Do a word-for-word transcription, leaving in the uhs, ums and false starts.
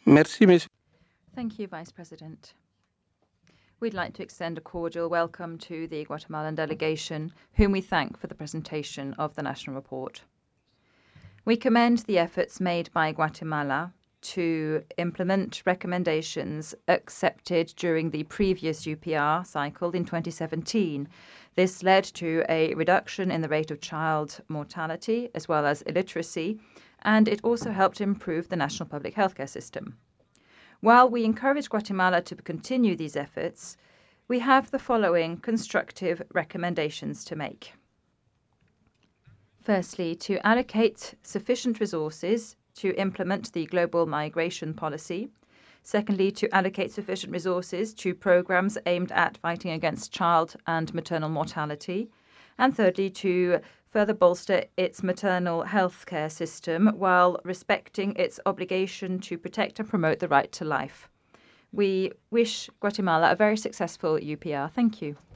Merci, Monsieur. Thank you, Vice President. We'd like to extend a cordial welcome to the Guatemalan delegation, whom we thank for the presentation of the National Report. We commend the efforts made by Guatemala to implement recommendations accepted during the previous U P R cycle in twenty seventeen. This led to a reduction in the rate of child mortality as well as illiteracy, and it also helped improve the national public healthcare system. While we encourage Guatemala to continue these efforts, we have the following constructive recommendations to make. Firstly, to allocate sufficient resources to implement the global migration policy. Secondly, to allocate sufficient resources to programs aimed at fighting against child and maternal mortality. And thirdly, to further bolster its maternal health care system while respecting its obligation to protect and promote the right to life. We wish Guatemala a very successful U P R. Thank you.